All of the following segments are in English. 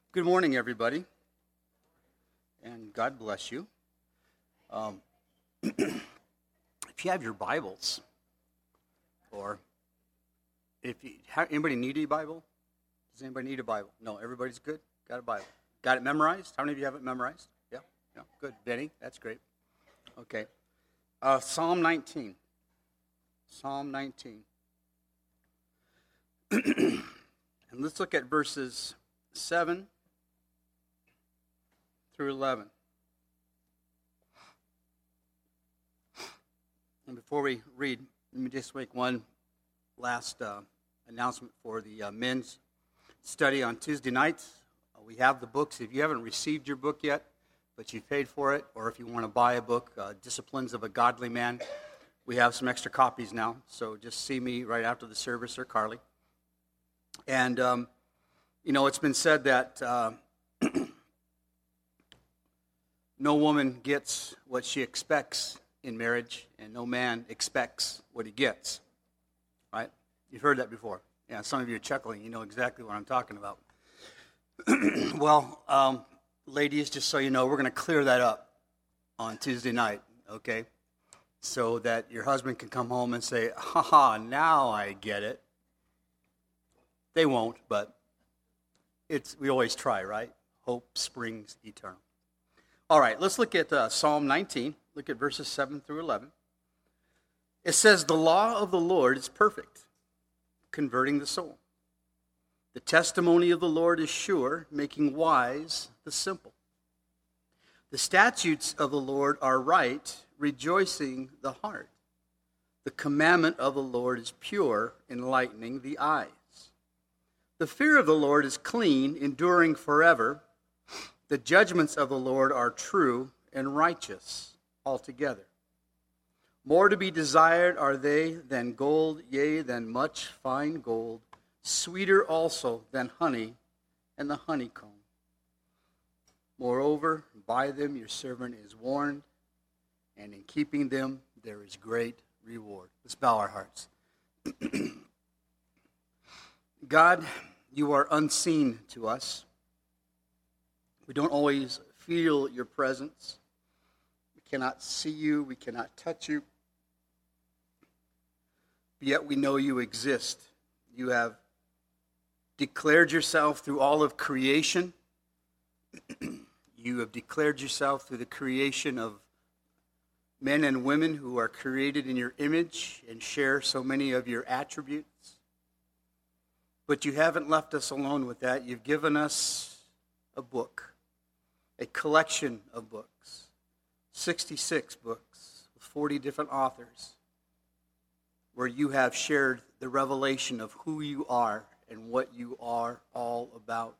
Good morning, everybody, and God bless you. If you have your Bibles, or anybody need a Bible? Does anybody need a Bible? No, everybody's good? Got a Bible. Got it memorized? How many of you have it memorized? Yeah, good. Benny, that's great. Okay. Psalm 19. Psalm 19. And let's look at verses 7 through 11. And before we read, let me just make one last announcement for the men's study on Tuesday nights. We have the books. If you haven't received your book yet, but you've paid for it, or if you want to buy a book, Disciplines of a Godly Man, we have some extra copies now. So just see me right after the service, or Carly. And, it's been said that no woman gets what she expects in marriage, and no man expects what he gets. Right? You've heard that before. Yeah, some of you are chuckling. You know exactly what I'm talking about. Well, ladies, just so you know, we're going to clear that up on Tuesday night, okay? So that your husband can come home and say, ha, now I get it. They won't, but we always try, right? Hope springs eternal. All right, let's look at Psalm 19. Look at verses 7 through 11. It says, "The law of the Lord is perfect, converting the soul. The testimony of the Lord is sure, making wise the simple. The statutes of the Lord are right, rejoicing the heart. The commandment of the Lord is pure, enlightening the eyes. The fear of the Lord is clean, enduring forever. The judgments of the Lord are true and righteous altogether. More to be desired are they than gold, yea, than much fine gold, sweeter also than honey and the honeycomb. Moreover, by them your servant is warned, and in keeping them there is great reward." Let's bow our hearts. God, you are unseen to us. We don't always feel your presence. We cannot see you. We cannot touch you. Yet we know you exist. You have declared yourself through all of creation. You have declared yourself through the creation of men and women who are created in your image and share so many of your attributes. But you haven't left us alone with that. You've given us a book, a collection of books, 66 books with 40 different authors, where you have shared the revelation of who you are and what you are all about.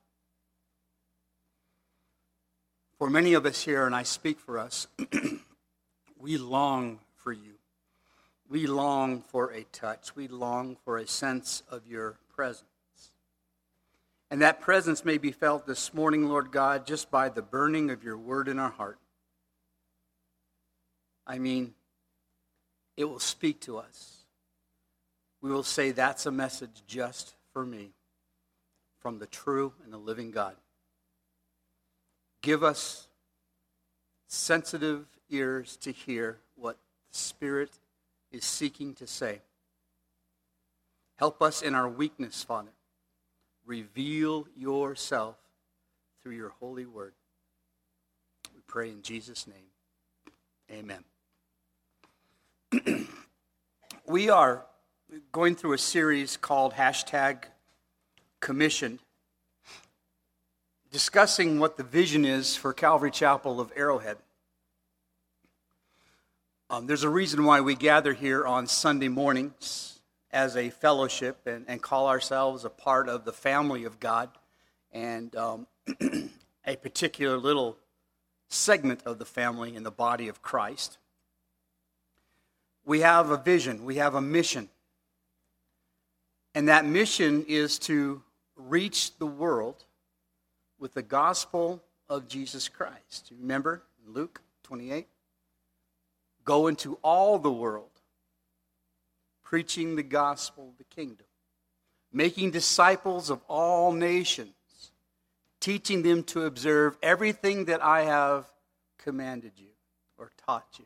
For many of us here, and I speak for us, we long for you. We long for a touch. We long for a sense of your presence. And that presence may be felt this morning, Lord God, just by the burning of your word in our heart. I mean, it will speak to us. We will say, that's a message just for me, from the true and the living God. Give us sensitive ears to hear what the Spirit is seeking to say. Help us in our weakness, Father. Reveal yourself through your holy word. We pray in Jesus' name. Amen. We are going through a series called #Commissioned, discussing what the vision is for Calvary Chapel of Arrowhead. There's a reason why we gather here on Sunday mornings as a fellowship and call ourselves a part of the family of God, and a particular little segment of the family in the body of Christ. We have a vision, we have a mission, and that mission is to reach the world with the gospel of Jesus Christ. Remember Luke 28? Go into all the world, preaching the gospel of the kingdom, making disciples of all nations, teaching them to observe everything that I have commanded you or taught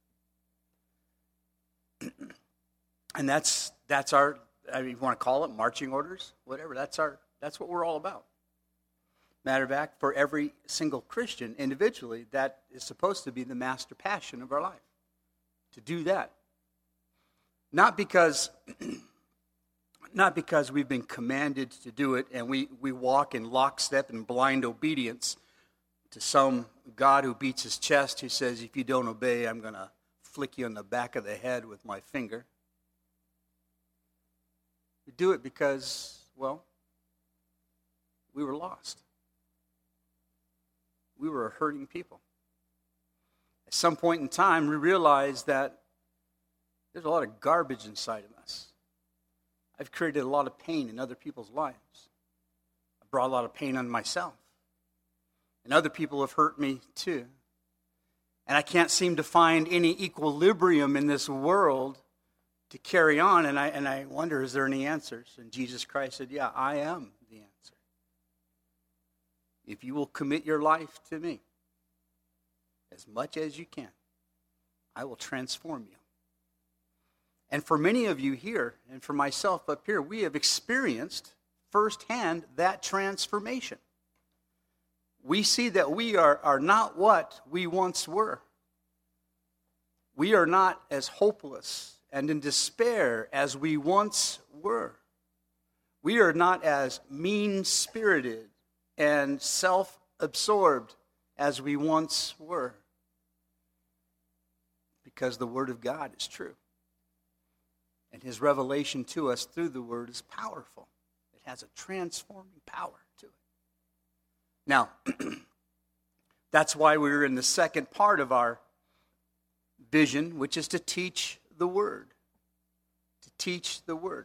you. And that's our, I mean, you want to call it marching orders, whatever. That's what we're all about. Matter of fact, for every single Christian individually, that is supposed to be the master passion of our life. To do that. Not because we've been commanded to do it and we walk in lockstep in blind obedience to some God who beats his chest, who says, if you don't obey, I'm going to flick you on the back of the head with my finger. We do it because, well, we were lost. We were a hurting people. At some point in time, we realized that there's a lot of garbage inside of us. I've created a lot of pain in other people's lives. I brought a lot of pain on myself. And other people have hurt me too. And I can't seem to find any equilibrium in this world to carry on. And I wonder, is there any answers? And Jesus Christ said, yeah, I am the answer. If you will commit your life to me, as much as you can, I will transform you. And for many of you here, and for myself up here, we have experienced firsthand that transformation. We see that we are not what we once were. We are not as hopeless and in despair as we once were. We are not as mean-spirited and self-absorbed as we once were. Because the Word of God is true. And His revelation to us through the Word is powerful. It has a transforming power to it. Now, that's why we're in the second part of our vision, which is to teach the Word. To teach the Word.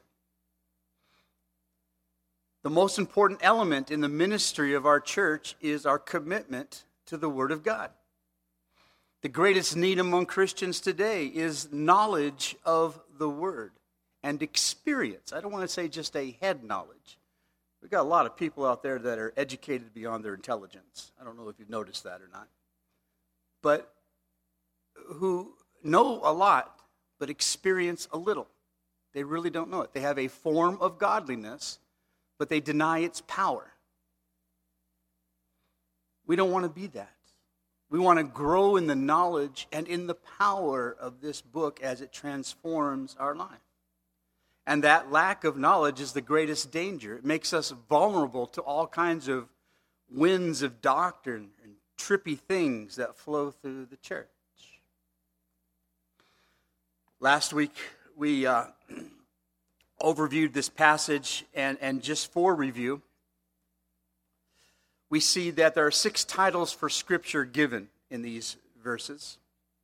The most important element in the ministry of our church is our commitment to the Word of God. The greatest need among Christians today is knowledge of the Word and experience. I don't want to say just a head knowledge. We've got a lot of people out there that are educated beyond their intelligence. I don't know if you've noticed that or not. But who know a lot, but experience a little. They really don't know it. They have a form of godliness, but they deny its power. We don't want to be that. We want to grow in the knowledge and in the power of this book as it transforms our life. And that lack of knowledge is the greatest danger. It makes us vulnerable to all kinds of winds of doctrine and trippy things that flow through the church. Last week, we overviewed this passage, and just for review, we see that there are 6 titles for Scripture given in these verses.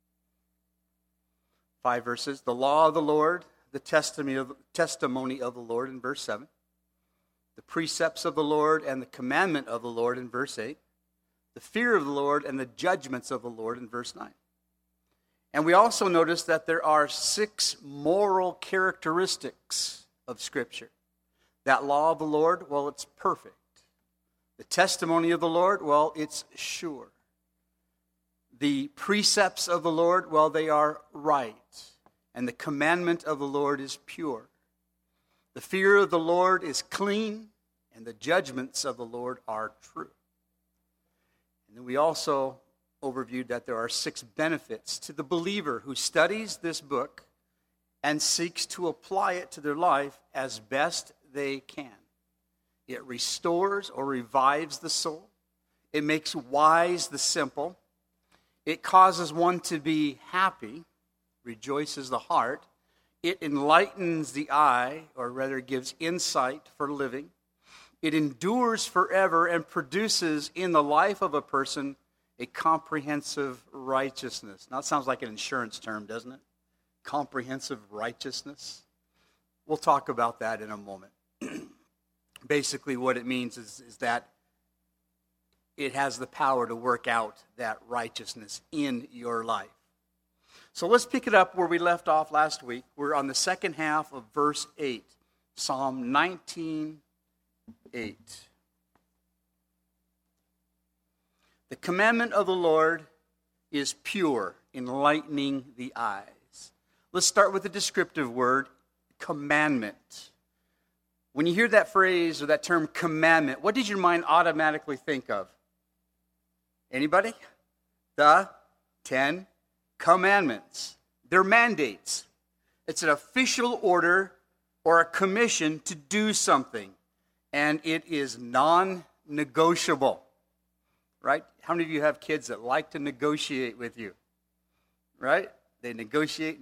5 verses. The law of the Lord, the testimony of the Lord in verse 7. The precepts of the Lord and the commandment of the Lord in verse 8. The fear of the Lord and the judgments of the Lord in verse 9. And we also notice that there are 6 moral characteristics of Scripture. That law of the Lord, well, it's perfect. The testimony of the Lord, well, it's sure. The precepts of the Lord, well, they are right. And the commandment of the Lord is pure. The fear of the Lord is clean, and the judgments of the Lord are true. And then we also overviewed that there are 6 benefits to the believer who studies this book and seeks to apply it to their life as best they can. It restores or revives the soul. It makes wise the simple. It causes one to be happy, rejoices the heart. It enlightens the eye, or rather gives insight for living. It endures forever and produces in the life of a person a comprehensive righteousness. Now, it sounds like an insurance term, doesn't it? Comprehensive righteousness. We'll talk about that in a moment. Basically, what it means is that it has the power to work out that righteousness in your life. So let's pick it up where we left off last week. We're on the second half of verse 8, Psalm 19:8. The commandment of the Lord is pure, enlightening the eyes. Let's start with the descriptive word, commandment. When you hear that phrase or that term commandment, what does your mind automatically think of? Anybody? The 10 Commandments. They're mandates. It's an official order or a commission to do something, and it is non-negotiable. Right? How many of you have kids that like to negotiate with you? Right? They negotiate.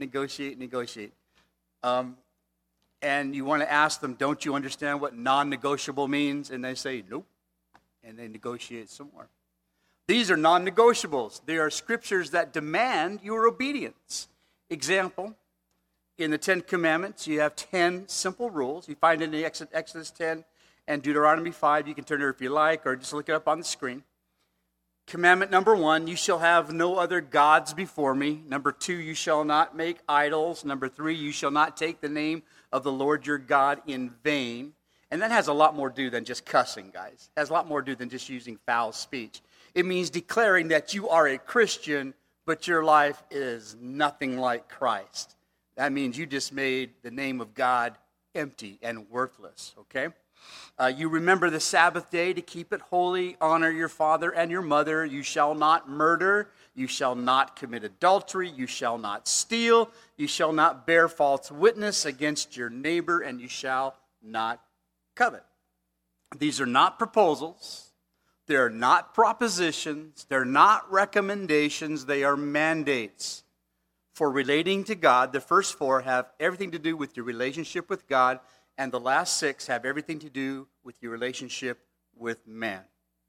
And you want to ask them, don't you understand what non-negotiable means? And they say, nope. And they negotiate some more. These are non-negotiables. They are scriptures that demand your obedience. Example, in the 10 Commandments, you have 10 simple rules. You find it in Exodus 10 and Deuteronomy 5. You can turn it if you like, or just look it up on the screen. Commandment number 1, you shall have no other gods before me. Number 2, you shall not make idols. Number 3, you shall not take the name of the Lord your God in vain. And that has a lot more to do than just cussing, guys. It has a lot more to do than just using foul speech. It means declaring that you are a Christian, but your life is nothing like Christ. That means you just made the name of God empty and worthless, okay? You remember the Sabbath day to keep it holy. Honor your father and your mother. You shall not murder. You shall not commit adultery. You shall not steal. You shall not bear false witness against your neighbor, and you shall not covet. These are not proposals. They're not propositions. They're not recommendations. They are mandates. For relating to God, the first 4 have everything to do with your relationship with God, and the last 6 have everything to do with your relationship with man.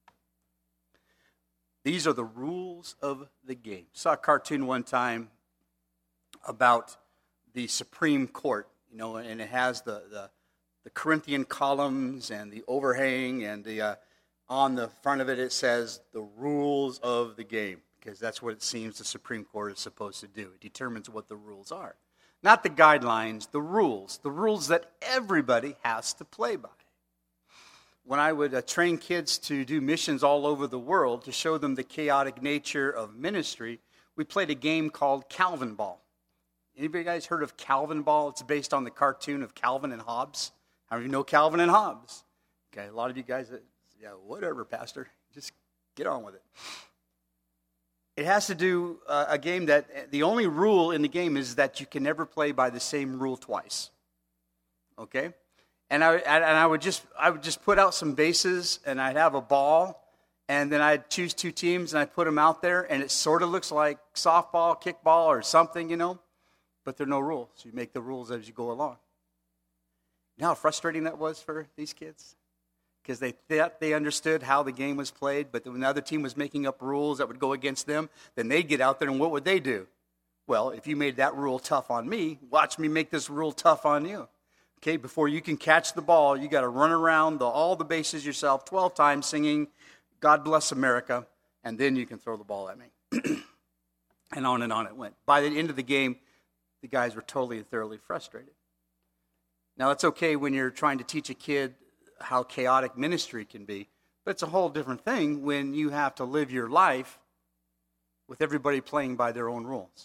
These are the rules of the game. I saw a cartoon one time about the Supreme Court, and it has the Corinthian columns and the overhang, and on the front of it, it says the rules of the game, because that's what it seems the Supreme Court is supposed to do. It determines what the rules are. Not the guidelines, the rules that everybody has to play by. When I would train kids to do missions all over the world to show them the chaotic nature of ministry, we played a game called Calvin Ball. Anybody guys heard of Calvin Ball? It's based on the cartoon of Calvin and Hobbes. How many of you know Calvin and Hobbes? Okay, a lot of you guys, yeah, whatever, Pastor. Just get on with it. It has to do a game that the only rule in the game is that you can never play by the same rule twice. Okay? And I would just put out some bases, and I'd have a ball, and then I'd choose 2 teams, and I'd put them out there, and it sort of looks like softball, kickball, or something, but there are no rules. You make the rules as you go along. You know how frustrating that was for these kids? Because they thought they understood how the game was played, but when the other team was making up rules that would go against them, then they'd get out there, and what would they do? Well, if you made that rule tough on me, watch me make this rule tough on you. Okay, before you can catch the ball, you got to run around all the bases yourself 12 times singing, God Bless America, and then you can throw the ball at me. And on it went. By the end of the game, the guys were totally and thoroughly frustrated. Now, that's okay when you're trying to teach a kid how chaotic ministry can be, but it's a whole different thing when you have to live your life with everybody playing by their own rules.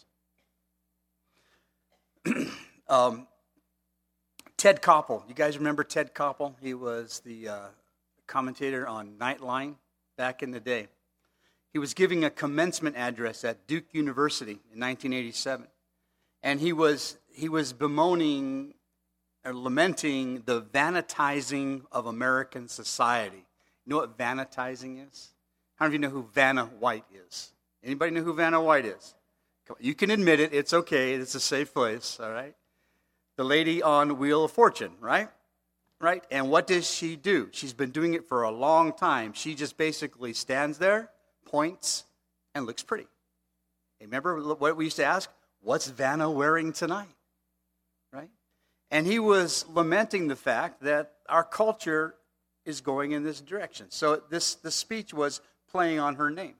Ted Koppel. You guys remember Ted Koppel? He was the commentator on Nightline back in the day. He was giving a commencement address at Duke University in 1987. And he was bemoaning or lamenting the vanitizing of American society. You know what vanitizing is? How many of you know who Vanna White is? Anybody know who Vanna White is? You can admit it. It's okay. It's a safe place, all right? The lady on Wheel of Fortune, right? Right? And what does she do? She's been doing it for a long time. She just basically stands there, points, and looks pretty. Remember what we used to ask? What's Vanna wearing tonight? Right? And he was lamenting the fact that our culture is going in this direction. So the speech was playing on her name.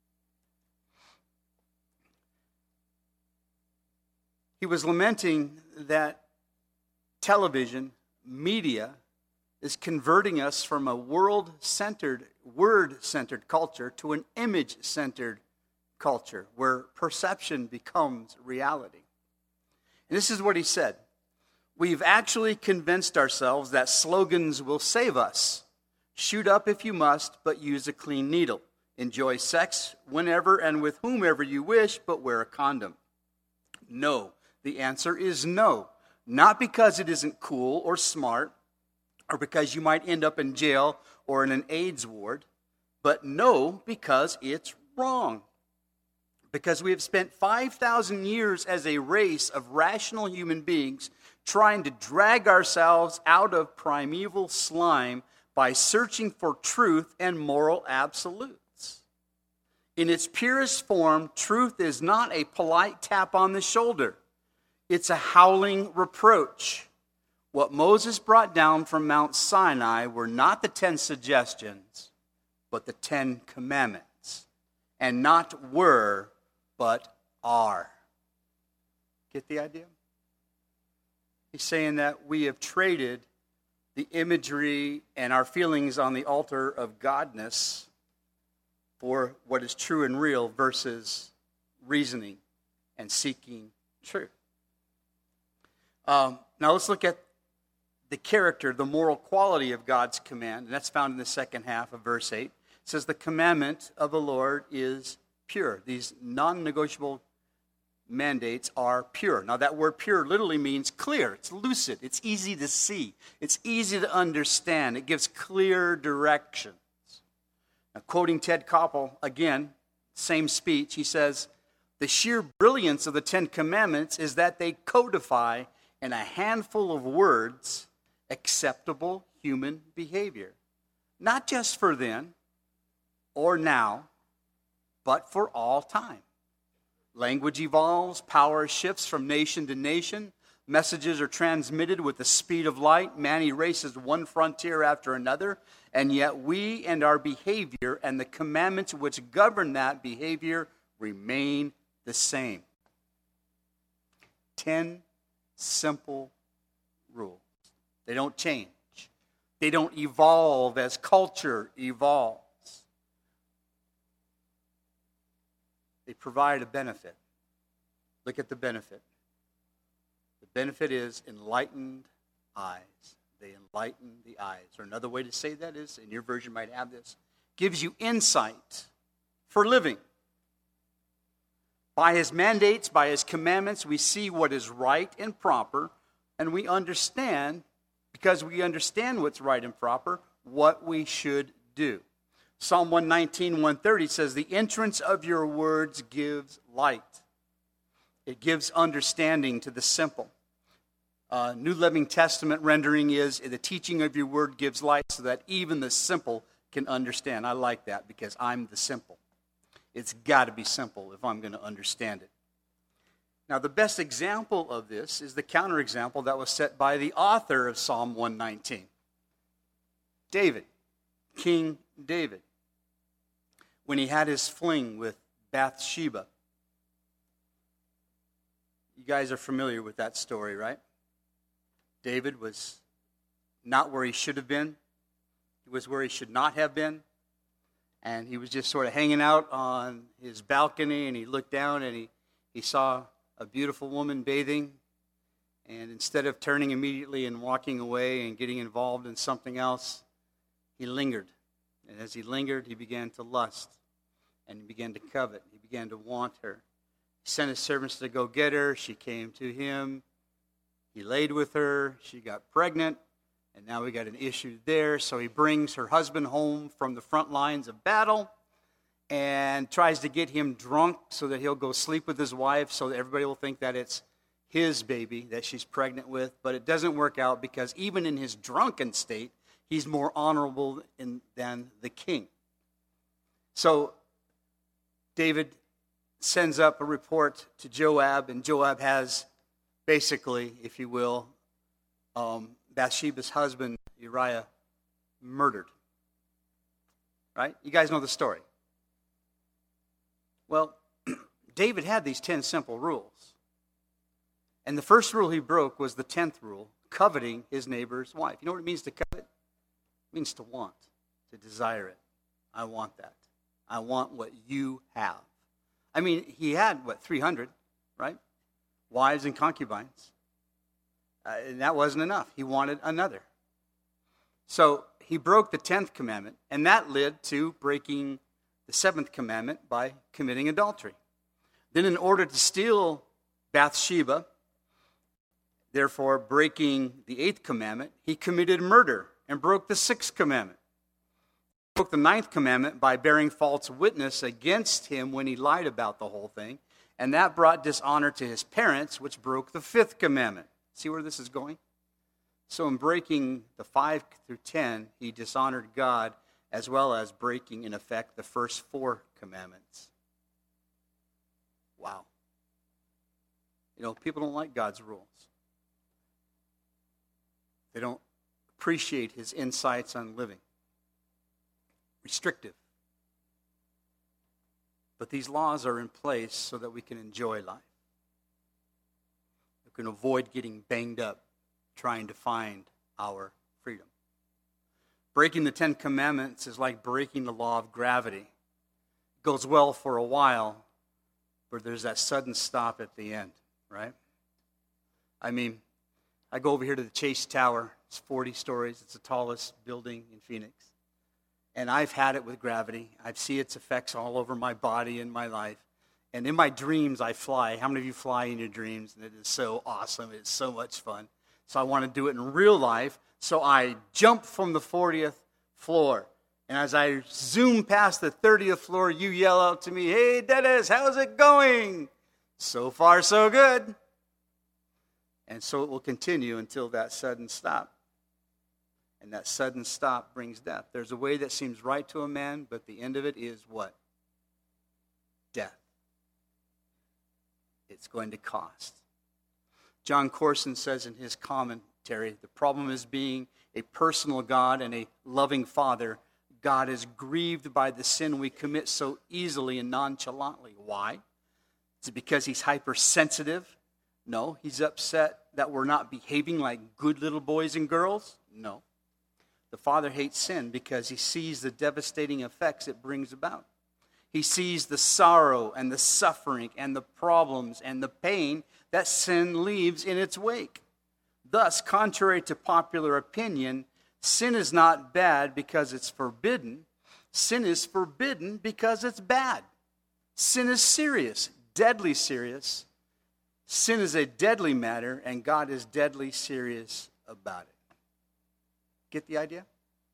He was lamenting that television, media, is converting us from a world-centered word-centered culture to an image-centered culture where perception becomes reality. And this is what he said. We've actually convinced ourselves that slogans will save us. Shoot up if you must, but use a clean needle. Enjoy sex whenever and with whomever you wish, but wear a condom. No. The answer is no. Not because it isn't cool or smart, or because you might end up in jail or in an AIDS ward, but no, because it's wrong. Because we have spent 5,000 years as a race of rational human beings trying to drag ourselves out of primeval slime by searching for truth and moral absolutes. In its purest form, truth is not a polite tap on the shoulder. It's a howling reproach. What Moses brought down from Mount Sinai were not the 10 suggestions, but the 10 commandments. And not were, but are. Get the idea? He's saying that we have traded the imagery and our feelings on the altar of godness for what is true and real versus reasoning and seeking truth. Now let's look at the character, the moral quality of God's command. And that's found in the second half of verse 8. It says, the commandment of the Lord is pure. These non-negotiable mandates are pure. Now that word pure literally means clear. It's lucid. It's easy to see. It's easy to understand. It gives clear directions. Now, quoting Ted Koppel, again, same speech, he says, the sheer brilliance of the 10 Commandments is that they codify in a handful of words acceptable human behavior. Not just for then or now, but for all time. Language evolves, power shifts from nation to nation, messages are transmitted with the speed of light, man erases one frontier after another, and yet we and our behavior and the commandments which govern that behavior remain the same. 10 simple rules. They don't change. They don't evolve as culture evolves. They provide a benefit. Look at the benefit. The benefit is enlightened eyes. They enlighten the eyes. Or another way to say that is, and your version might have this, gives you insight for living. By his mandates, by his commandments, we see what is right and proper, and we understand, because we understand what's right and proper, what we should do. Psalm 119, 130 says, the entrance of your words gives light. It gives understanding to the simple. New Living Testament rendering is, the teaching of your word gives light so that even the simple can understand. I like that because I'm the simple. It's got to be simple if I'm going to understand it. Now, the best example of this is the counterexample that was set by the author of Psalm 119. David, King David, when he had his fling with Bathsheba. You guys are familiar with that story, right? David was not where he should have been. He was where he should not have been. And he was just sort of hanging out on his balcony, and he looked down and he saw a beautiful woman bathing. And instead of turning immediately and walking away and getting involved in something else, he lingered. And as he lingered, he began to lust. And he began to covet. He began to want her. He sent his servants to go get her. She came to him. He laid with her. She got pregnant. And now we got an issue there. So he brings her husband home from the front lines of battle and tries to get him drunk so that he'll go sleep with his wife so that everybody will think that it's his baby that she's pregnant with. But it doesn't work out because even in his drunken state, he's more honorable than the king. So David sends up a report to Joab, and Joab has basically, if you will, Bathsheba's husband, Uriah, murdered. Right? You guys know the story. Well, David had these 10 simple rules. And the first rule he broke was the 10th rule, coveting his neighbor's wife. You know what it means to covet? It means to want, to desire it. I want that. I want what you have. I mean, he had, 300, right? Wives and concubines. And that wasn't enough. He wanted another. So he broke the 10th commandment, and that led to breaking the 7th commandment by committing adultery. Then in order to steal Bathsheba, therefore breaking the 8th commandment, he committed murder and broke the 6th commandment. He broke the 9th commandment by bearing false witness against him when he lied about the whole thing, and that brought dishonor to his parents, which broke the 5th commandment. See where this is going? So in breaking the 5 through 10, he dishonored God, as well as breaking, in effect, the first 4 commandments. Wow. People don't like God's rules. They don't appreciate his insights on living. Restrictive. But these laws are in place so that we can enjoy life. We can avoid getting banged up trying to find our freedom. Breaking the 10 Commandments is like breaking the law of gravity. It goes well for a while, but there's that sudden stop at the end, right? I mean, I go over here to the Chase Tower. It's 40 stories. It's the tallest building in Phoenix. And I've had it with gravity. I see its effects all over my body and my life. And in my dreams, I fly. How many of you fly in your dreams? And it is so awesome. It's so much fun. So I want to do it in real life. So I jump from the 40th floor. And as I zoom past the 30th floor, you yell out to me, "Hey, Dennis, how's it going?" So far, so good. And so it will continue until that sudden stop. And that sudden stop brings death. There's a way that seems right to a man, but the end of it is what? Death. It's going to cost. John Corson says in his commentary, the problem is being a personal God and a loving Father. God is grieved by the sin we commit so easily and nonchalantly. Why? Is it because he's hypersensitive? No. He's upset that we're not behaving like good little boys and girls? No. The Father hates sin because he sees the devastating effects it brings about. He sees the sorrow and the suffering and the problems and the pain that sin leaves in its wake. Thus, contrary to popular opinion, sin is not bad because it's forbidden. Sin is forbidden because it's bad. Sin is serious, deadly serious. Sin is a deadly matter, and God is deadly serious about it. Get the idea?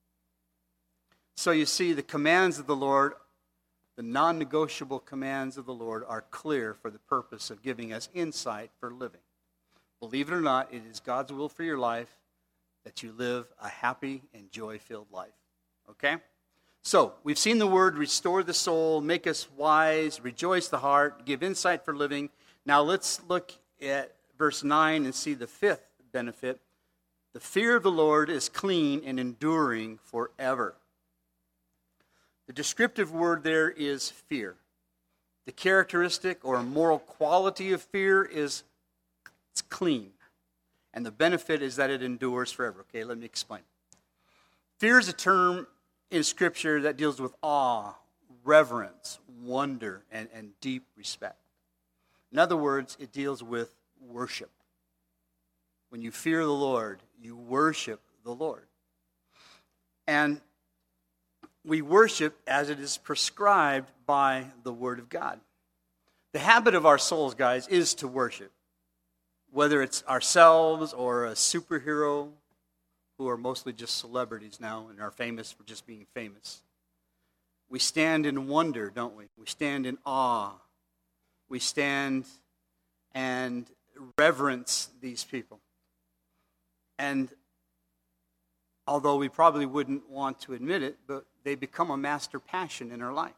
So you see, the commands of the Lord, the non-negotiable commands of the Lord, are clear for the purpose of giving us insight for living. Believe it or not, it is God's will for your life that you live a happy and joy-filled life. Okay? So, we've seen the word restore the soul, make us wise, rejoice the heart, give insight for living. Now let's look at verse 9 and see the 5th benefit. The fear of the Lord is clean and enduring forever. The descriptive word there is fear. The characteristic or moral quality of fear is it's clean. And the benefit is that it endures forever. Okay, let me explain. Fear is a term in Scripture that deals with awe, reverence, wonder, and deep respect. In other words, it deals with worship. When you fear the Lord, you worship the Lord. And we worship as it is prescribed by the Word of God. The habit of our souls, guys, is to worship. Whether it's ourselves or a superhero, who are mostly just celebrities now and are famous for just being famous. We stand in wonder, don't we? We stand in awe. We stand and reverence these people. And although we probably wouldn't want to admit it, but they become a master passion in our life.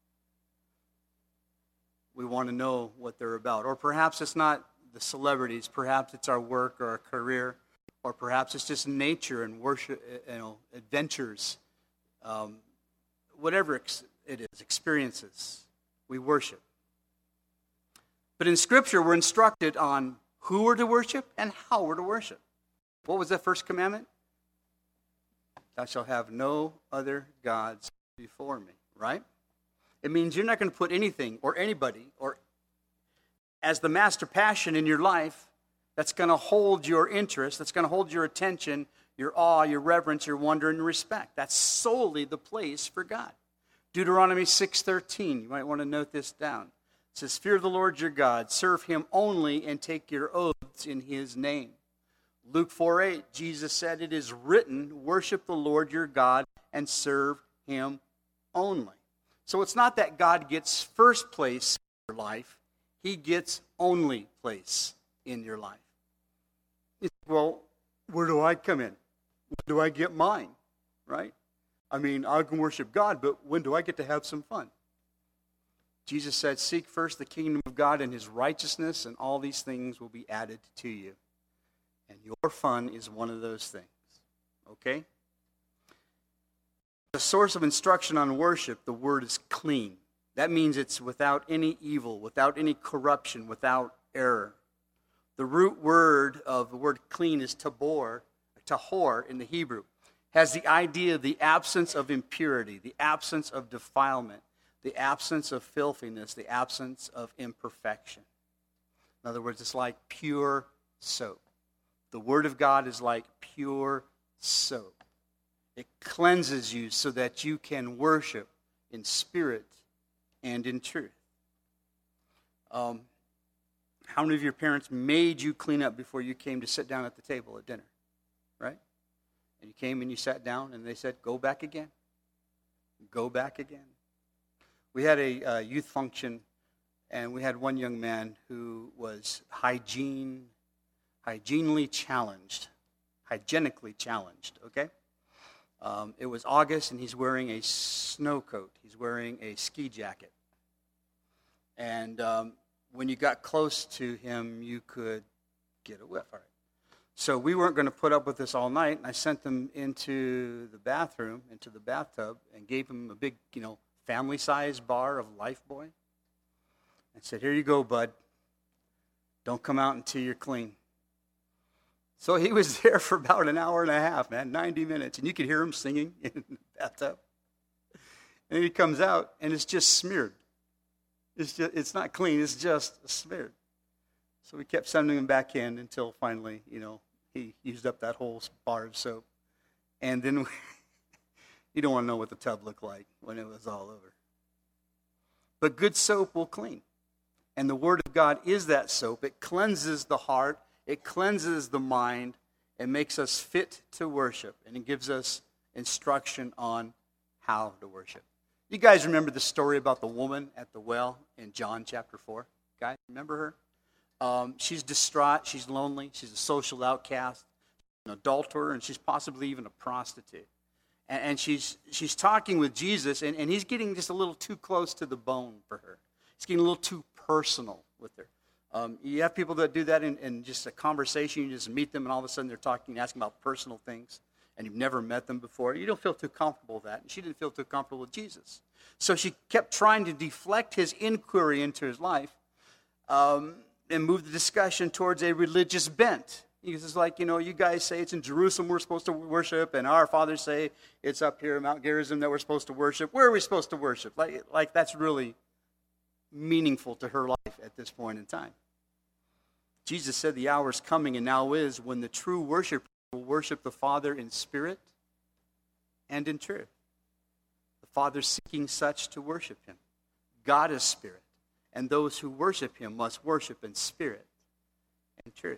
We want to know what they're about. Or perhaps it's not the celebrities. Perhaps it's our work or our career. Or perhaps it's just nature and worship, adventures. Whatever it is, experiences. We worship. But in Scripture, we're instructed on who we're to worship and how we're to worship. What was that first commandment? Thou shalt have no other gods before me. right? It means you're not going to put anything or anybody or as the master passion in your life that's going to hold your interest, that's going to hold your attention, your awe, your reverence, your wonder, and respect. That's solely the place for God. Deuteronomy 6:13, you might want to note this down. It says, fear the Lord your God, serve him only, and take your oaths in his name. Luke 4:8, Jesus said, it is written, worship the Lord your God and serve him only. So it's not that God gets first place in your life, he gets only place in your life. Well, where do I come in? When do I get mine? Right? I mean, I can worship God, but when do I get to have some fun? Jesus said, seek first the kingdom of God and his righteousness, and all these things will be added to you. And your fun is one of those things. Okay? The source of instruction on worship, the word is clean. That means it's without any evil, without any corruption, without error. The root word of the word clean is tahor in the Hebrew. Has the idea of the absence of impurity, the absence of defilement, the absence of filthiness, the absence of imperfection. In other words, it's like pure soap. The Word of God is like pure soap. It cleanses you so that you can worship in spirit and in truth. How many of your parents made you clean up before you came to sit down at the table at dinner? Right? And you came and you sat down and they said, go back again. Go back again. We had a youth function, and we had one young man who was hygienically challenged, okay? It was August, and he's wearing a snow coat. He's wearing a ski jacket. And when you got close to him, you could get a whiff. All right. So we weren't going to put up with this all night, and I sent them into the bathroom, into the bathtub, and gave him a big, family-sized bar of Lifebuoy. I said, here you go, bud. Don't come out until you're clean. So he was there for about an hour and a half, man, 90 minutes. And you could hear him singing in the bathtub. And he comes out, and it's just smeared. It's not clean. It's just smeared. So we kept sending him back in until finally, he used up that whole bar of soap. And then you don't want to know what the tub looked like when it was all over. But good soap will clean. And the Word of God is that soap. It cleanses the heart. It cleanses the mind. It makes us fit to worship. And it gives us instruction on how to worship. You guys remember the story about the woman at the well in John chapter 4? Guys, remember her? She's distraught. She's lonely. She's a social outcast, an adulterer, and she's possibly even a prostitute. And she's talking with Jesus, and he's getting just a little too close to the bone for her. He's getting a little too personal with her. You have people that do that in just a conversation. You just meet them, and all of a sudden they're talking, asking about personal things, and you've never met them before. You don't feel too comfortable with that, and she didn't feel too comfortable with Jesus. So she kept trying to deflect his inquiry into his life and move the discussion towards a religious bent. It's like, you guys say it's in Jerusalem we're supposed to worship, and our fathers say it's up here in Mount Gerizim that we're supposed to worship. Where are we supposed to worship? Like that's really meaningful to her life at this point in time. Jesus said the hour is coming and now is when the true worshiper will worship the Father in spirit and in truth. The Father seeking such to worship him. God is spirit, and those who worship him must worship in spirit and truth.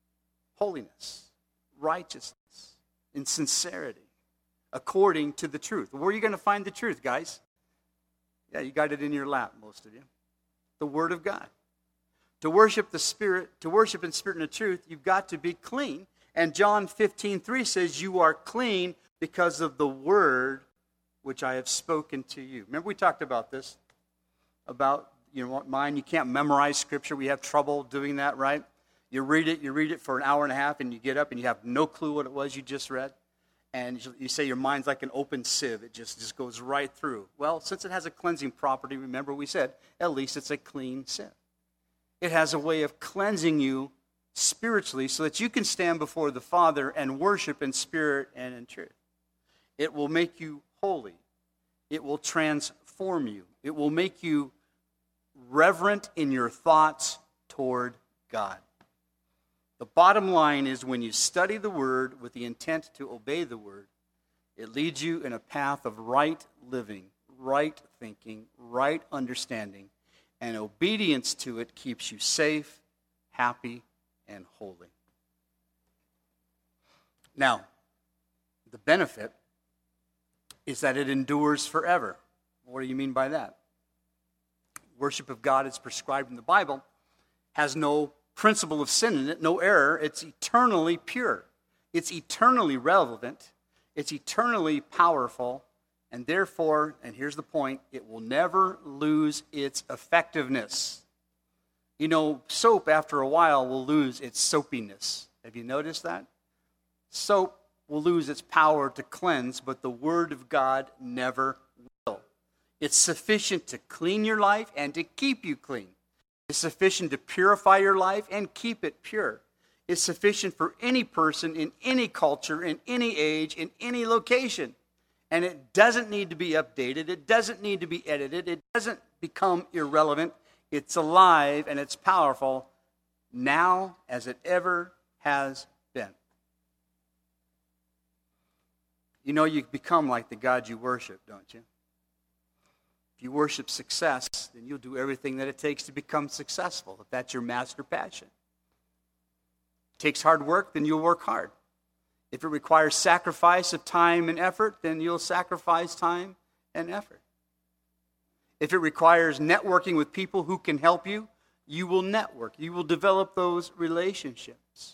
Holiness, righteousness, and sincerity, according to the truth. Where are you going to find the truth, guys? Yeah, you got it in your lap, most of you. The Word of God. To worship the Spirit, to worship in spirit and in truth, you've got to be clean. And John 15:3 says, you are clean because of the Word which I have spoken to you. Remember we talked about this, about, mine, you can't memorize Scripture. We have trouble doing that, right? You read it for an hour and a half, and you get up and you have no clue what it was you just read. And you say your mind's like an open sieve. It just goes right through. Well, since it has a cleansing property, remember we said, at least it's a clean sieve. It has a way of cleansing you spiritually so that you can stand before the Father and worship in spirit and in truth. It will make you holy. It will transform transform you. It will make you reverent in your thoughts toward God. The bottom line is when you study the Word with the intent to obey the Word, it leads you in a path of right living, right thinking, right understanding, and obedience to it keeps you safe, happy, and holy. Now, the benefit is that it endures forever. What do you mean by that? Worship of God as prescribed in the Bible has no principle of sin in it, no error. It's eternally pure. It's eternally relevant. It's eternally powerful. And therefore, and here's the point, it will never lose its effectiveness. You know, soap after a while will lose its soapiness. Have you noticed that? Soap will lose its power to cleanse, but the Word of God never will. It's sufficient to clean your life and to keep you clean. It's sufficient to purify your life and keep it pure. It's sufficient for any person in any culture, in any age, in any location. And it doesn't need to be updated. It doesn't need to be edited. It doesn't become irrelevant. It's alive and it's powerful now as it ever has been. You know, you become like the God you worship, don't you? If you worship success, then you'll do everything that it takes to become successful, if that's your master passion. It takes hard work, then you'll work hard. If it requires sacrifice of time and effort, then you'll sacrifice time and effort. If it requires networking with people who can help you, you will network. You will develop those relationships.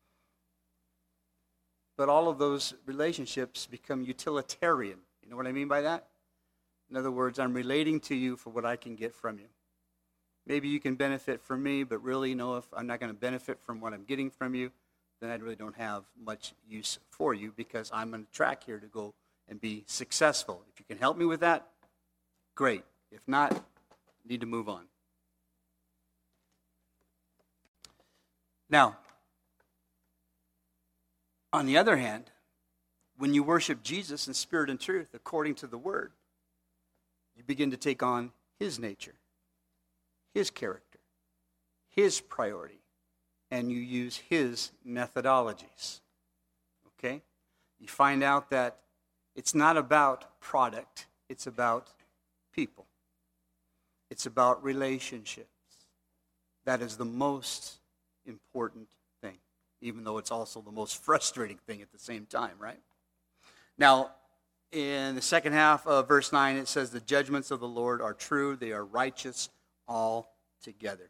But all of those relationships become utilitarian. You know what I mean by that? In other words, I'm relating to you for what I can get from you. Maybe you can benefit from me, but really, if I'm not going to benefit from what I'm getting from you, then I really don't have much use for you because I'm on a track here to go and be successful. If you can help me with that, great. If not, need to move on. Now, on the other hand, when you worship Jesus in spirit and truth, according to the Word, you begin to take on His nature, His character, His priority, and you use His methodologies. Okay? You find out that it's not about product, it's about people. It's about relationships. That is the most important thing, even though it's also the most frustrating thing at the same time, right? Now, in the second half of verse 9, it says, the judgments of the Lord are true, they are righteous altogether.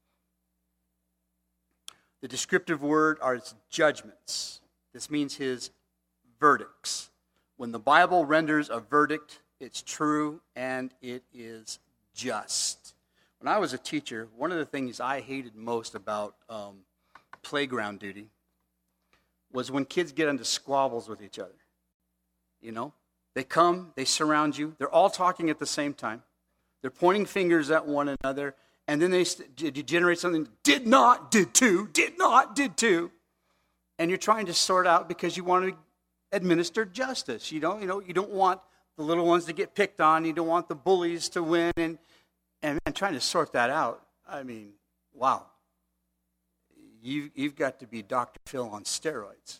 The descriptive word are its judgments. This means His verdicts. When the Bible renders a verdict, it's true and it is just. When I was a teacher, one of the things I hated most about playground duty was when kids get into squabbles with each other. You know, they come, they surround you, they're all talking at the same time. They're pointing fingers at one another, and then they generate something, did not, did to, did not, did to. And you're trying to sort out because you want to administer justice. You don't want the little ones to get picked on. You don't want the bullies to win. And trying to sort that out, I mean, wow. You've got to be Dr. Phil on steroids.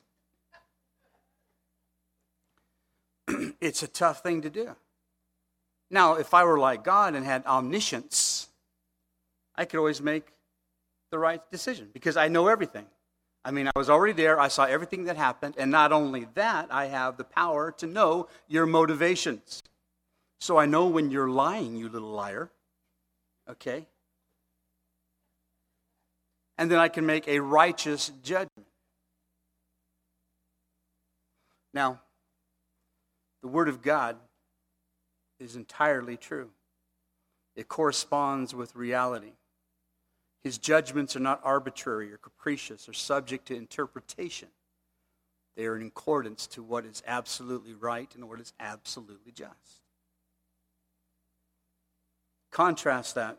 It's a tough thing to do. Now, if I were like God and had omniscience, I could always make the right decision because I know everything. I mean, I was already there. I saw everything that happened. And not only that, I have the power to know your motivations. So I know when you're lying, you little liar. Okay? And then I can make a righteous judgment. Now, the Word of God is entirely true. It corresponds with reality. His judgments are not arbitrary or capricious or subject to interpretation. They are in accordance to what is absolutely right and what is absolutely just. Contrast that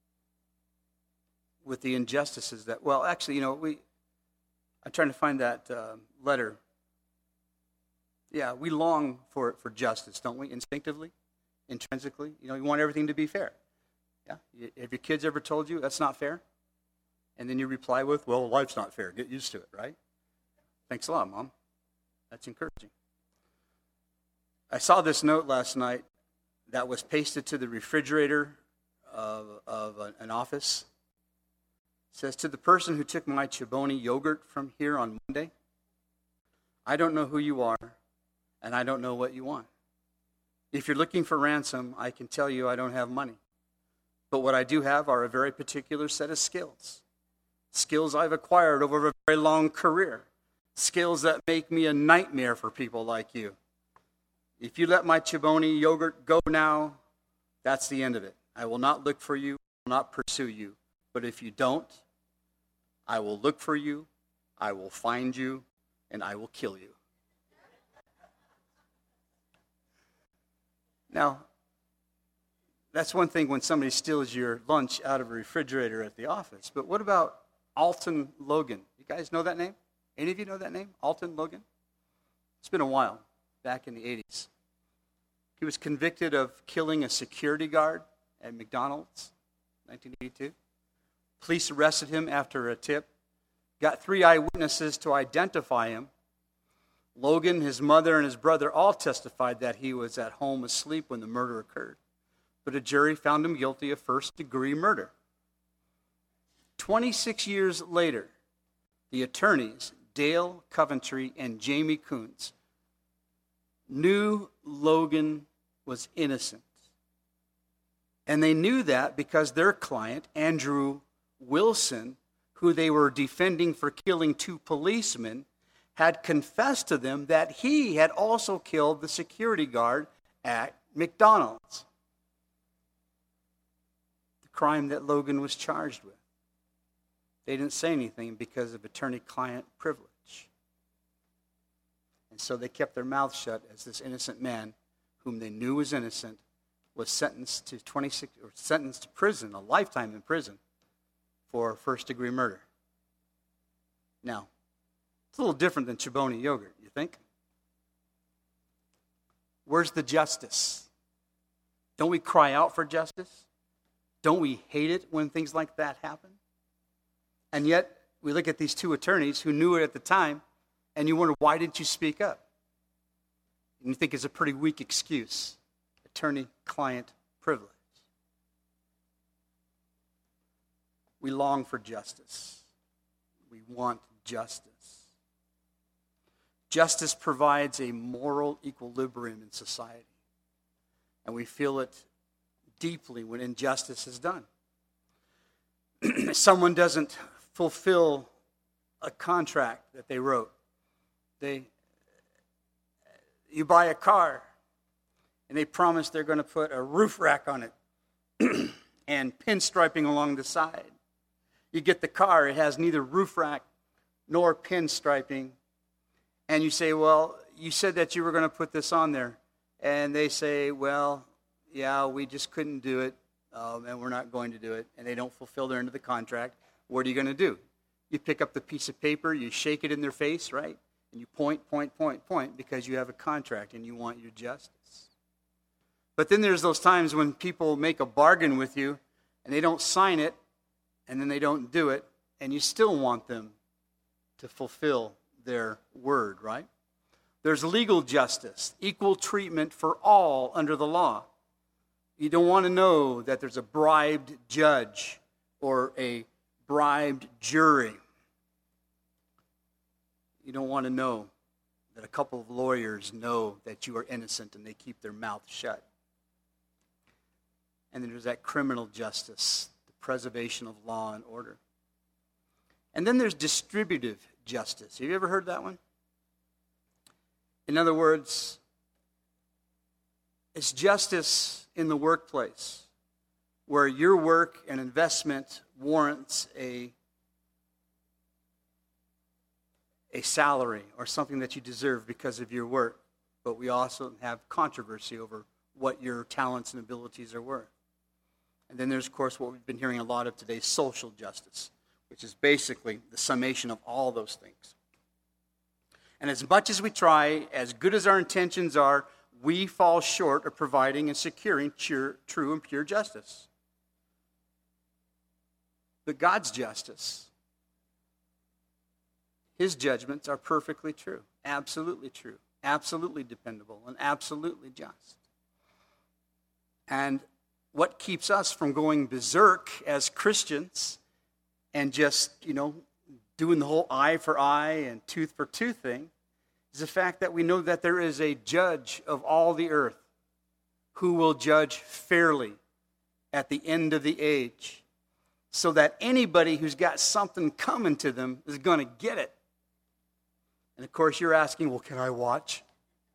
with the injustices that, well, actually, I'm trying to find that letter. Yeah, we long for justice, don't we, instinctively? intrinsically. You want everything to be fair. Yeah? Have your kids ever told you that's not fair? And then you reply with, well, life's not fair. Get used to it, right? Thanks a lot, Mom. That's encouraging. I saw this note last night that was pasted to the refrigerator of an office. It says, to the person who took my Chobani yogurt from here on Monday, I don't know who you are, and I don't know what you want. If you're looking for ransom, I can tell you I don't have money. But what I do have are a very particular set of skills. Skills I've acquired over a very long career. Skills that make me a nightmare for people like you. If you let my Chobani yogurt go now, that's the end of it. I will not look for you, I will not pursue you. But if you don't, I will look for you, I will find you, and I will kill you. Now, that's one thing when somebody steals your lunch out of a refrigerator at the office. But what about Alton Logan? You guys know that name? Any of you know that name? Alton Logan? It's been a while, back in the 80s. He was convicted of killing a security guard at McDonald's, 1982. Police arrested him after a tip, got 3 eyewitnesses to identify him. Logan, his mother, and his brother all testified that he was at home asleep when the murder occurred. But a jury found him guilty of first-degree murder. 26 years later, the attorneys, Dale Coventry and Jamie Coons, knew Logan was innocent. And they knew that because their client, Andrew Wilson, who they were defending for killing 2 policemen, had confessed to them that he had also killed the security guard at McDonald's. The crime that Logan was charged with. They didn't say anything because of attorney-client privilege. And so they kept their mouths shut as this innocent man, whom they knew was innocent, was sentenced to prison, a lifetime in prison, for first-degree murder. Now, it's a little different than Chobani yogurt, you think? Where's the justice? Don't we cry out for justice? Don't we hate it when things like that happen? And yet, we look at these 2 attorneys who knew it at the time, and you wonder, why didn't you speak up? And you think it's a pretty weak excuse. Attorney-client privilege. We long for justice. We want justice. Justice provides a moral equilibrium in society. And we feel it deeply when injustice is done. Someone doesn't fulfill a contract that they wrote. You buy a car, and they promise they're going to put a roof rack on it and pinstriping along the side. You get the car, it has neither roof rack nor pinstriping. And you say, well, you said that you were going to put this on there. And they say, well, yeah, we just couldn't do it, and we're not going to do it. And they don't fulfill their end of the contract. What are you going to do? You pick up the piece of paper, you shake it in their face, right? And you point, because you have a contract and you want your justice. But then there's those times when people make a bargain with you, and they don't sign it, and then they don't do it, and you still want them to fulfill their word, right? There's legal justice, equal treatment for all under the law. You don't want to know that there's a bribed judge or a bribed jury. You don't want to know that a couple of lawyers know that you are innocent and they keep their mouth shut. And then there's that criminal justice, the preservation of law and order. And then there's distributive justice. Have you ever heard that one? In other words, it's justice in the workplace where your work and investment warrants a salary or something that you deserve because of your work. But we also have controversy over what your talents and abilities are worth. And then there's, of course, what we've been hearing a lot of today, social justice, which is basically the summation of all those things. And as much as we try, as good as our intentions are, we fall short of providing and securing true and pure justice. But God's justice, His judgments are perfectly true, absolutely dependable, and absolutely just. And what keeps us from going berserk as Christians and just, doing the whole eye for eye and tooth for tooth thing is the fact that we know that there is a judge of all the earth who will judge fairly at the end of the age, so that anybody who's got something coming to them is going to get it. And of course you're asking, well, can I watch?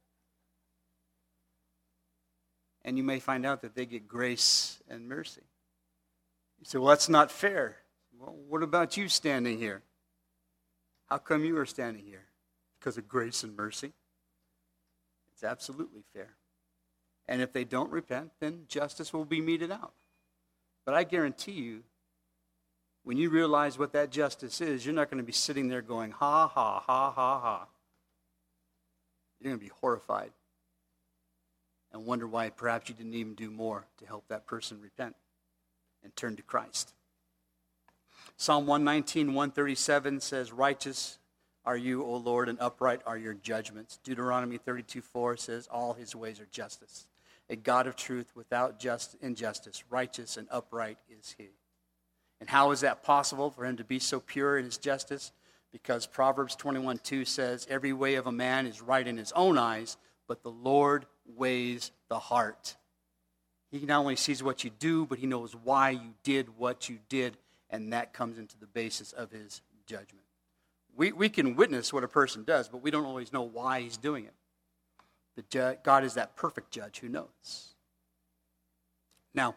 And you may find out that they get grace and mercy. You say, well, that's not fair. Well, what about you standing here? How come you are standing here? Because of grace and mercy? It's absolutely fair. And if they don't repent, then justice will be meted out. But I guarantee you, when you realize what that justice is, you're not going to be sitting there going, ha, ha, ha, ha, ha. You're going to be horrified and wonder why perhaps you didn't even do more to help that person repent and turn to Christ. Psalm 119, 137 says, righteous are you, O Lord, and upright are your judgments. Deuteronomy 32:4 says, all his ways are justice. A God of truth without injustice, righteous and upright is he. And how is that possible for him to be so pure in his justice? Because Proverbs 21:2 says, every way of a man is right in his own eyes, but the Lord weighs the heart. He not only sees what you do, but he knows why you did what you did, and that comes into the basis of his judgment. We can witness what a person does, but we don't always know why he's doing it. But God is that perfect judge who knows. Now,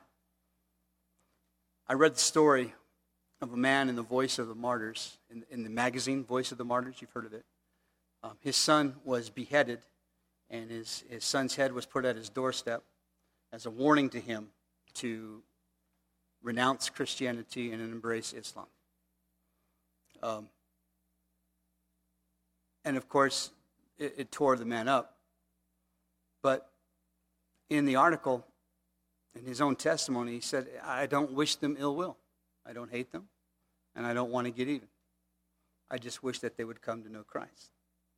I read the story of a man in the Voice of the Martyrs, in the magazine Voice of the Martyrs. You've heard of it. His son was beheaded, and his son's head was put at his doorstep as a warning to him to renounce Christianity and embrace Islam. And of course, it tore the man up. But in the article, in his own testimony, he said, I don't wish them ill will. I don't hate them, and I don't want to get even. I just wish that they would come to know Christ.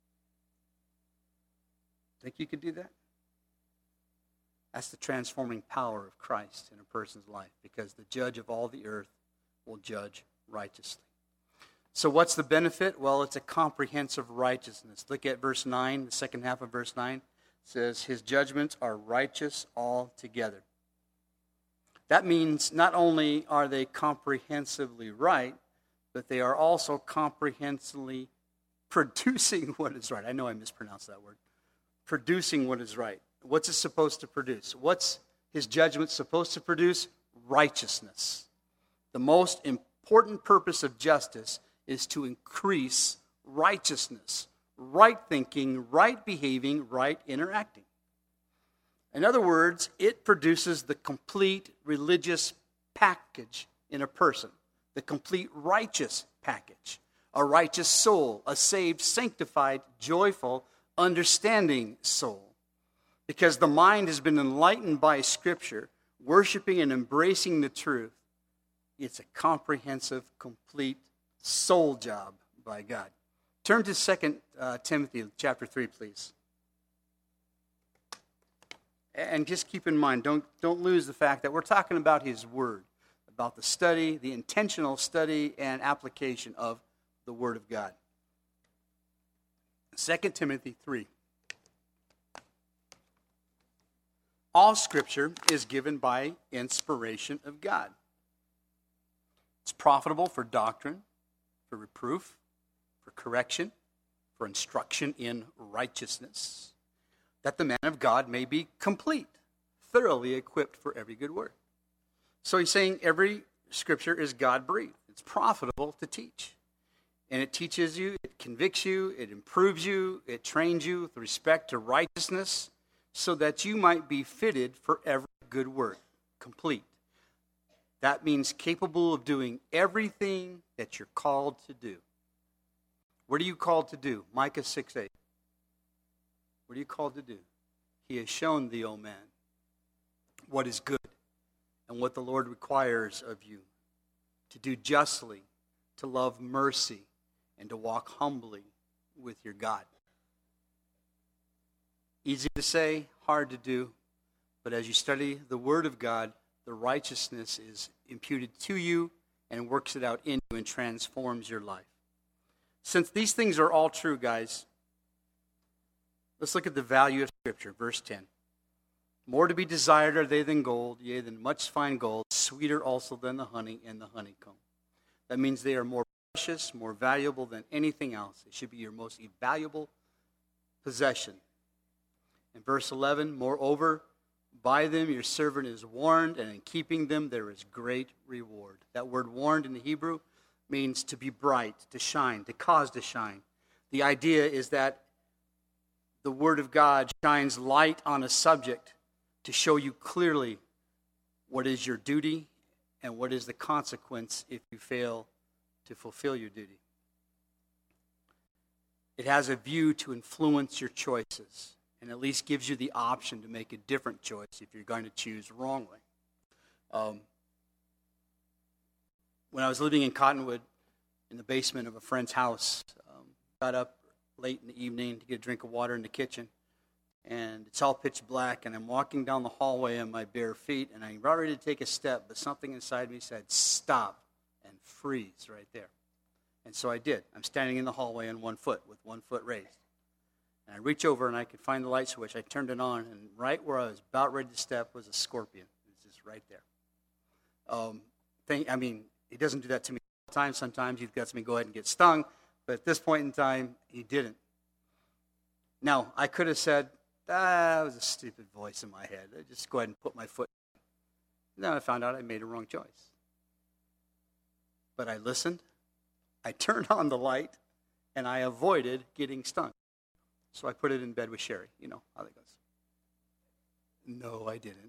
Think you could do that? That's the transforming power of Christ in a person's life, because the judge of all the earth will judge righteously. So what's the benefit? Well, it's a comprehensive righteousness. Look at verse 9, the second half of verse 9. It says, his judgments are righteous altogether. That means not only are they comprehensively right, but they are also comprehensively producing what is right. I know I mispronounced that word. Producing what is right. What's it supposed to produce? What's his judgment supposed to produce? Righteousness. The most important purpose of justice is to increase righteousness, right thinking, right behaving, right interacting. In other words, it produces the complete religious package in a person, the complete righteous package, a righteous soul, a saved, sanctified, joyful, understanding soul. Because the mind has been enlightened by Scripture, worshiping and embracing the truth. It's a comprehensive, complete soul job by God. Turn to 2 Timothy chapter 3, please. And just keep in mind, don't lose the fact that we're talking about His Word, about the study, the intentional study and application of the Word of God. 2 Timothy 3. All Scripture is given by inspiration of God. It's profitable for doctrine, for reproof, for correction, for instruction in righteousness, that the man of God may be complete, thoroughly equipped for every good work. So he's saying every Scripture is God-breathed. It's profitable to teach. And it teaches you, it convicts you, it improves you, it trains you with respect to righteousness, so that you might be fitted for every good work, complete. That means capable of doing everything that you're called to do. What are you called to do? Micah 6:8. What are you called to do? he has shown thee, O man, what is good and what the Lord requires of you, to do justly, to love mercy, and to walk humbly with your God. Easy to say, hard to do, but as you study the Word of God, the righteousness is imputed to you and works it out in you and transforms your life. Since these things are all true, guys, let's look at the value of Scripture. Verse 10. More to be desired are they than gold, yea, than much fine gold, sweeter also than the honey and the honeycomb. That means they are more precious, more valuable than anything else. It should be your most valuable possession. In verse 11, moreover, by them your servant is warned, and in keeping them there is great reward. That word warned in the Hebrew means to be bright, to shine, to cause to shine. The idea is that the Word of God shines light on a subject to show you clearly what is your duty and what is the consequence if you fail to fulfill your duty. It has a view to influence your choices, and at least gives you the option to make a different choice if you're going to choose wrongly. When I was living in Cottonwood, in the basement of a friend's house, got up late in the evening to get a drink of water in the kitchen, and it's all pitch black, and I'm walking down the hallway on my bare feet, and I'm about ready to take a step, but something inside me said, stop, and freeze right there. And so I did. I'm standing in the hallway on one foot, with one foot raised. And I reach over, and I could find the light switch. I turned it on, and right where I was about ready to step was a scorpion. It was just right there. He doesn't do that to me all the time. Sometimes he lets me go ahead and get stung, but at this point in time, he didn't. Now, I could have said, that was a stupid voice in my head. I just go ahead and put my foot. Then I found out I made a wrong choice. But I listened, I turned on the light, and I avoided getting stung. So I put it in bed with Sherry. You know how that goes. No, I didn't.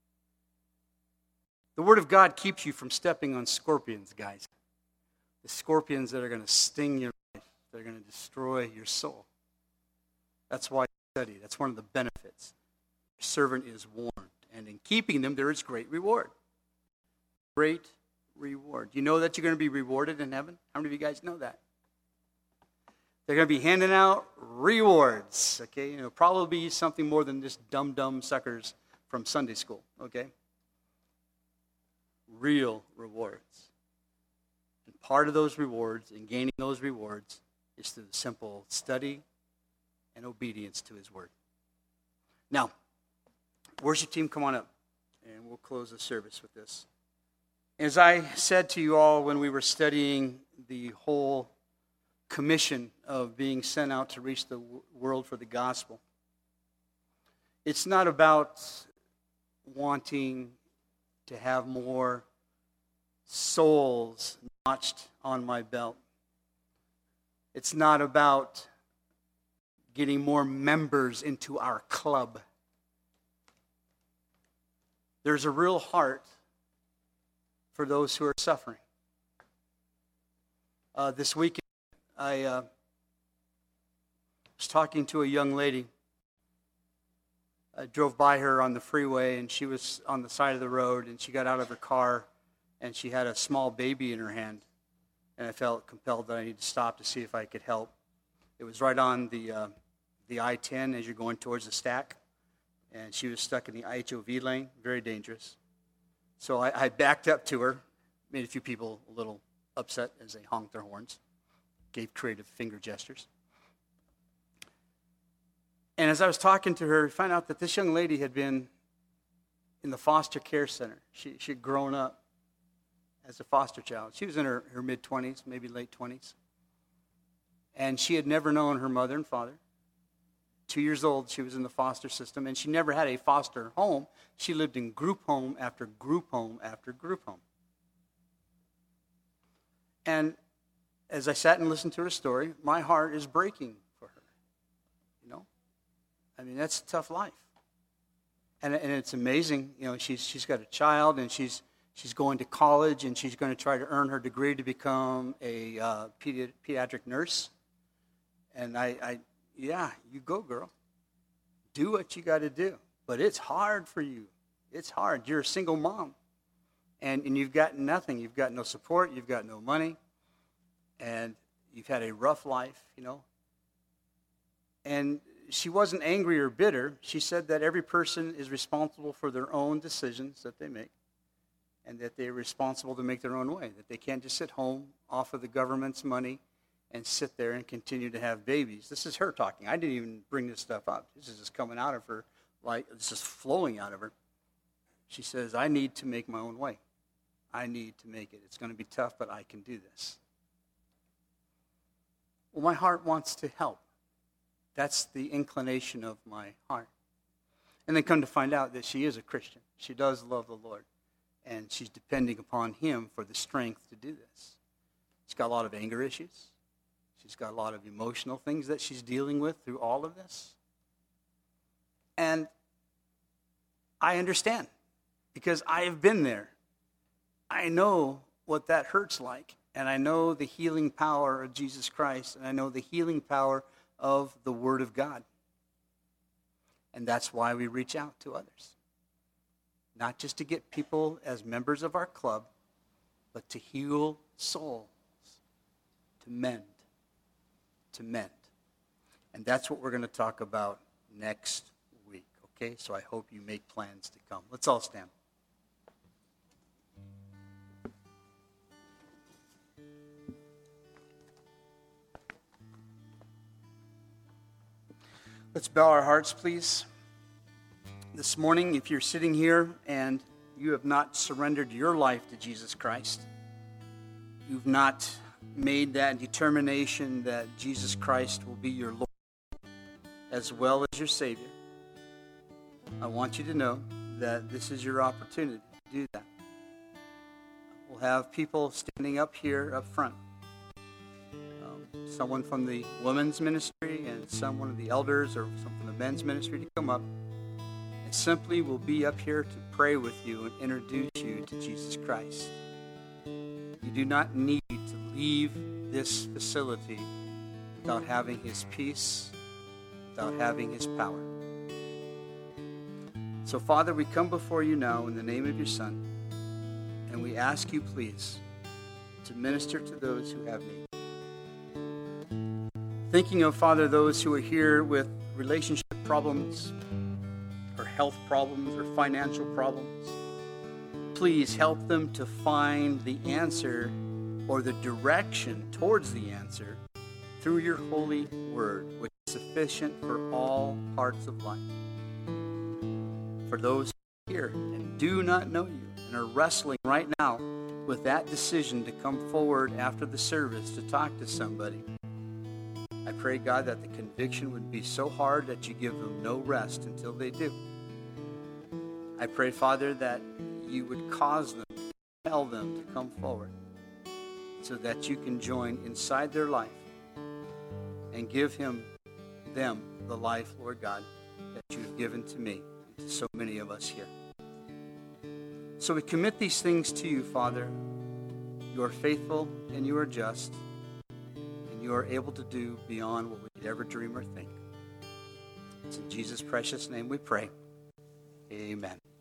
The Word of God keeps you from stepping on scorpions, guys. The scorpions that are going to sting your life. They're going to destroy your soul. That's why you study. That's one of the benefits. Your servant is warned. And in keeping them, there is great reward. Great reward. You know that you're going to be rewarded in heaven? How many of you guys know that? They're going to be handing out rewards, okay? Probably something more than just dumb suckers from Sunday school, okay? Real rewards. And part of those rewards and gaining those rewards is through the simple study and obedience to His Word. Now, worship team, come on up, and we'll close the service with this. As I said to you all when we were studying the whole commission of being sent out to reach the world for the gospel, it's not about wanting to have more souls notched on my belt. It's not about getting more members into our club. There's a real heart for those who are suffering. This weekend, I was talking to a young lady. I drove by her on the freeway, and she was on the side of the road, and she got out of her car, and she had a small baby in her hand. And I felt compelled that I needed to stop to see if I could help. It was right on the I-10 as you're going towards the stack, and she was stuck in the HOV lane, very dangerous. So I backed up to her, made a few people a little upset as they honked their horns, gave creative finger gestures. And as I was talking to her, I found out that this young lady had been in the foster care center. She had grown up as a foster child. She was in her mid-20s, maybe late 20s. And she had never known her mother and father. 2 years old, she was in the foster system, and she never had a foster home. She lived in group home after group home after group home. And as I sat and listened to her story, my heart is breaking for her. That's a tough life. And it's amazing. She's got a child, and she's going to college, and she's going to try to earn her degree to become a pediatric nurse. And yeah, you go, girl. do what you got to do. But it's hard for you. It's hard. You're a single mom. And you've got nothing. You've got no support. You've got no money. And you've had a rough life, And she wasn't angry or bitter. She said that every person is responsible for their own decisions that they make, and that they're responsible to make their own way, that they can't just sit home off of the government's money and sit there and continue to have babies. This is her talking. I didn't even bring this stuff up. This is just coming out of her, like it's just flowing out of her. She says, I need to make my own way. I need to make it. It's going to be tough, but I can do this. Well, my heart wants to help. That's the inclination of my heart. And then come to find out that she is a Christian. She does love the Lord. And she's depending upon Him for the strength to do this. She's got a lot of anger issues. She's got a lot of emotional things that she's dealing with through all of this. And I understand, because I have been there. I know what that hurts like. And I know the healing power of Jesus Christ. And I know the healing power of the Word of God. And that's why we reach out to others. Not just to get people as members of our club, but to heal souls, to mend, to mend. And that's what we're going to talk about next week, okay? So I hope you make plans to come. Let's all stand. Let's bow our hearts, please. This morning, if you're sitting here and you have not surrendered your life to Jesus Christ, you've not made that determination that Jesus Christ will be your Lord as well as your Savior, I want you to know that this is your opportunity to do that. We'll have people standing up here up front. Someone from the women's ministry and someone of the elders or some from the men's ministry to come up. And simply will be up here to pray with you and introduce you to Jesus Christ. You do not need to leave this facility without having His peace, without having His power. So, Father, we come before you now in the name of your Son, and we ask you, please, to minister to those who have need. Thinking of, Father, those who are here with relationship problems, or health problems, or financial problems. Please help them to find the answer or the direction towards the answer through your holy word, which is sufficient for all parts of life. For those who are here and do not know you and are wrestling right now with that decision to come forward after the service to talk to somebody, I pray, God, that the conviction would be so hard that you give them no rest until they do. I pray, Father, that you would cause them, tell them to come forward so that you can join inside their life and give them the life, Lord God, that you've given to me and to so many of us here. So we commit these things to you, Father. You are faithful and you are just. You are able to do beyond what we could ever dream or think. It's in Jesus' precious name we pray. Amen.